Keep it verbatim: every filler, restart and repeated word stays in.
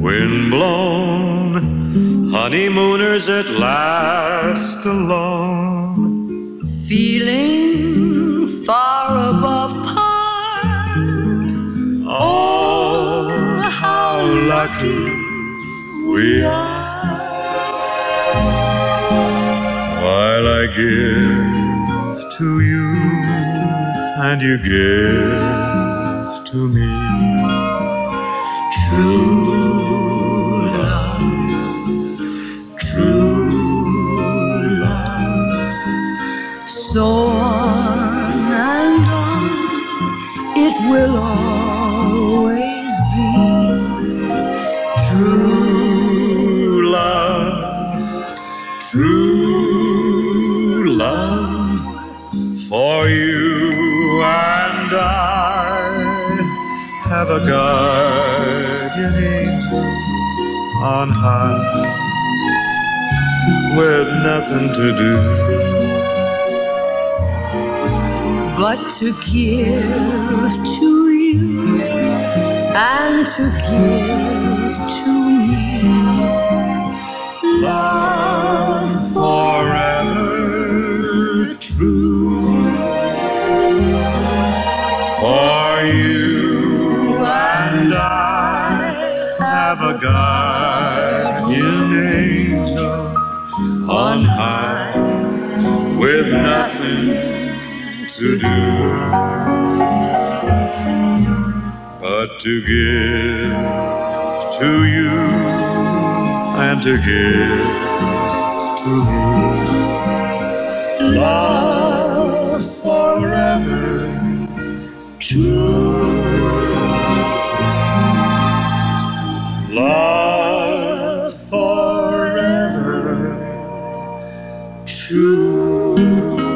Wind-blown honeymooners at last alone, feeling far above par. Oh, how lucky we are. While I give to you and you give to me true love, true love. So on and on it will always be true love, true love. For you and I have a guardian angel on high, with nothing to do but to give to you and to give to me love forever true. For you and I have a guardian angel on high, with nothing to do but to give to you and to give to me love forever true. Love forever true.